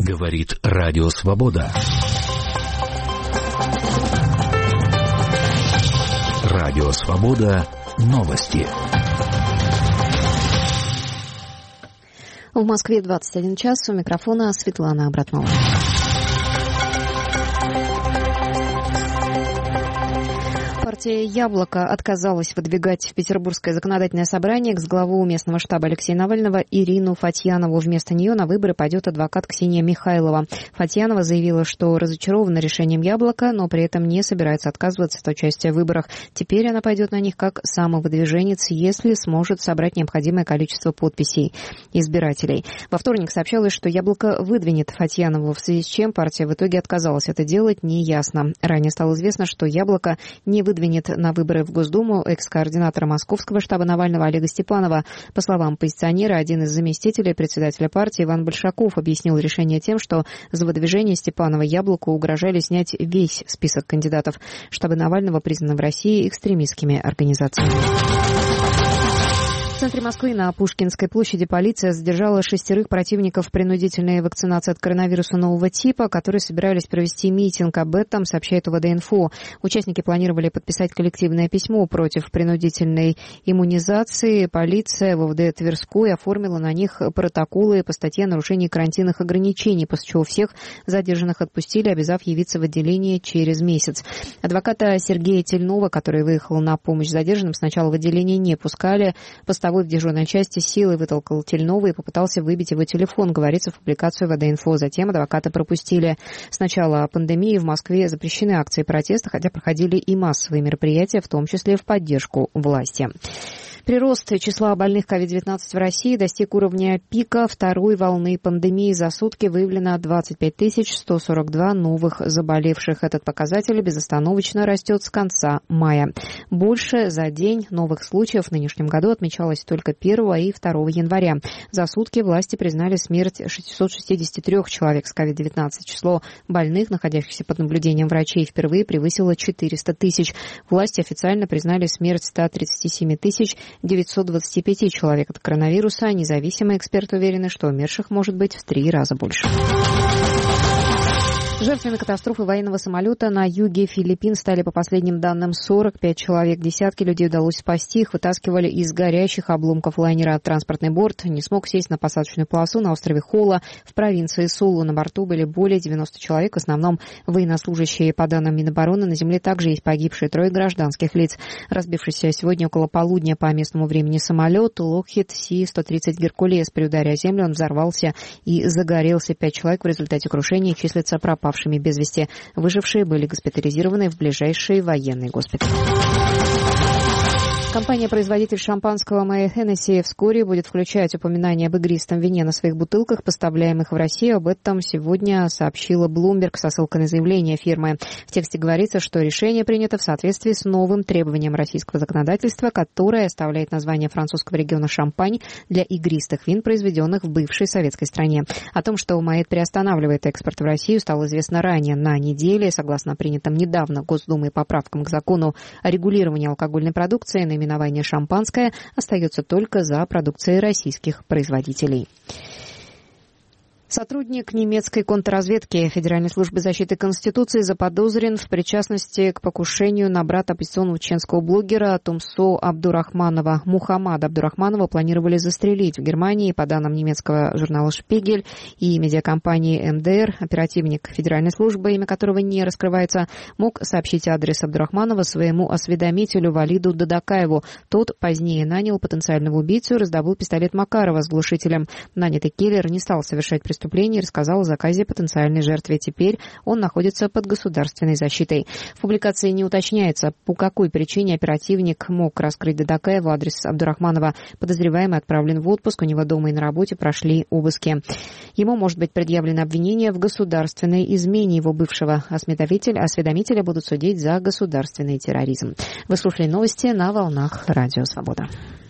Говорит Радио Свобода. Радио Свобода. Новости. В Москве 21 час. У микрофона Светлана Абратнова. Партия «Яблоко» отказалась выдвигать в Петербургское законодательное собрание экс-главу местного штаба Алексея Навального Ирину Фатьянову. Вместо нее на выборы пойдет адвокат Ксения Михайлова. Фатьянова заявила, что разочарована решением «Яблока», но при этом не собирается отказываться от участия в выборах. Теперь она пойдет на них как самовыдвиженец, если сможет собрать необходимое количество подписей избирателей. Во вторник сообщалось, что «Яблоко» выдвинет Фатьянову, в связи с чем партия в итоге отказалась это делать, неясно. Ранее стало известно, что «Яблоко» не выдвинет на выборы в Госдуму экс-координатора московского штаба Навального Олега Степанова. По словам оппозиционера, один из заместителей председателя партии Иван Большаков объяснил решение тем, что за выдвижение Степанова «Яблоку» угрожали снять весь список кандидатов. Штабы Навального признаны в России экстремистскими организациями. В центре Москвы на Пушкинской площади полиция задержала 6 противников принудительной вакцинации от коронавируса нового типа, которые собирались провести митинг. Об этом сообщает УВД-Инфо. Участники планировали подписать коллективное письмо против принудительной иммунизации. Полиция в УВД Тверской оформила на них протоколы по статье о нарушении карантинных ограничений, после чего всех задержанных отпустили, обязав явиться в отделение через месяц. Адвоката Сергея Тельнова, который выехал на помощь задержанным, сначала в отделение не пускали. Постовой в дежурной части силой вытолкал Тельнова и попытался выбить его телефон, говорится в публикации ВД-Инфо. Затем адвоката пропустили. С начала пандемии в Москве запрещены акции протеста, хотя проходили и массовые мероприятия, в том числе в поддержку власти. Прирост числа больных COVID-19 в России достиг уровня пика второй волны пандемии. За сутки выявлено 25 142 новых заболевших. Этот показатель безостановочно растет с конца мая. Больше за день новых случаев в нынешнем году отмечалось только 1 и 2 января. За сутки власти признали смерть 663 человек с COVID-19. Число больных, находящихся под наблюдением врачей, впервые превысило 400 тысяч. Власти официально признали смерть 137 925 человек от коронавируса. Независимые эксперты уверены, что умерших может быть в 3 раза больше. Жертвами катастрофы военного самолета на юге Филиппин стали, по последним данным, 45 человек. Десятки людей удалось спасти. Их вытаскивали из горящих обломков лайнера. Транспортный борт не смог сесть на посадочную полосу на острове Хола в провинции Сулу. На борту были более 90 человек, в основном военнослужащие. По данным Минобороны, на земле также есть погибшие 3 гражданских лиц. Разбившийся сегодня около полудня по местному времени самолет Lockheed C-130 «Геркулес». При ударе о землю он взорвался и загорелся. 5 человек в результате крушения числятся пропавшими без вести. Выжившие были госпитализированы в ближайший военный госпиталь. Компания-производитель шампанского Моët Hennessy вскоре будет включать упоминание об игристом вине на своих бутылках, поставляемых в Россию. Об этом сегодня сообщила Bloomberg со ссылкой на заявление фирмы. В тексте говорится, что решение принято в соответствии с новым требованием российского законодательства, которое оставляет название французского региона Шампань для игристых вин, произведенных в бывшей советской стране. О том, что Моët приостанавливает экспорт в Россию, стало известно ранее на неделе. Согласно принятым недавно Госдумой поправкам к закону о регулировании алкогольной продукции, наименование «шампанское» остается только за продукцией российских производителей. Сотрудник немецкой контрразведки Федеральной службы защиты Конституции заподозрен в причастности к покушению на брата оппозиционного чеченского блогера Тумсо Абдурахманова. Мухаммада Абдурахманова планировали застрелить в Германии. По данным немецкого журнала «Шпигель» и медиакомпании МДР, оперативник Федеральной службы, имя которого не раскрывается, мог сообщить адрес Абдурахманова своему осведомителю Валиду Дадакаеву. Тот позднее нанял потенциального убийцу и раздобыл пистолет Макарова с глушителем. Нанятый киллер не стал совершать преступление и рассказал о заказе потенциальной жертве. Теперь он находится под государственной защитой. В публикации не уточняется, по какой причине оперативник мог раскрыть Дадакаеву адрес Абдурахманова. Подозреваемый отправлен в отпуск, у него дома и на работе прошли обыски. Ему может быть предъявлено обвинение в государственной измене. Его бывшего осведомителя будут судить за государственный терроризм. Вы слушали новости на волнах Радио Свобода.